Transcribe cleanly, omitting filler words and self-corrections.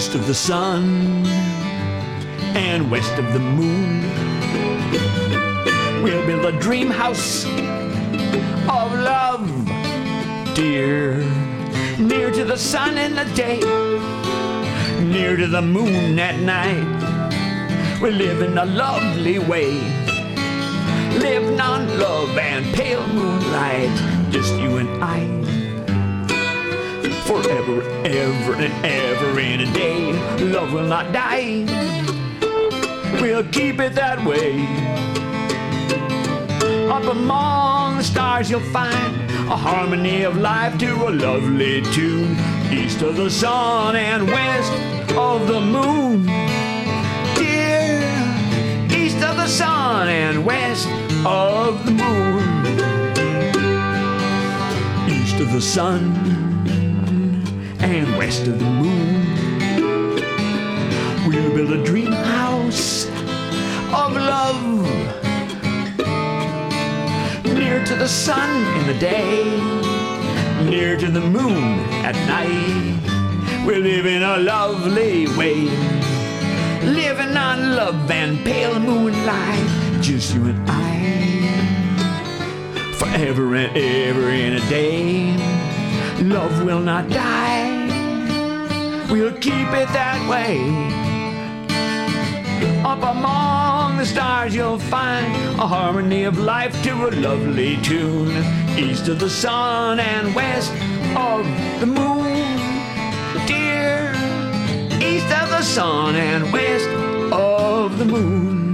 east of the sun and west of the moon. We'll build a dream house of love, dear, near to the sun in the day, near to the moon at night. We live in a lovely way, living on love and pale moonlight, just you and I. Forever, ever and ever in a day, love will not die. We'll keep it that way. Up among the stars you'll find a harmony of life to a lovely tune, east of the sun and west of the moon. Dear, east of the sun and west of the moon. East of the sun and west of the moon. We'll build a dream house of love, near to the sun in the day, near to the moon at night. We're living a lovely way, living on love and pale moonlight, just you and I. Forever and ever in a day, love will not die. We'll keep it that way. Up among the stars you'll find a harmony of life to a lovely tune, east of the sun and west of the moon. Dear, east of the sun and west of the moon.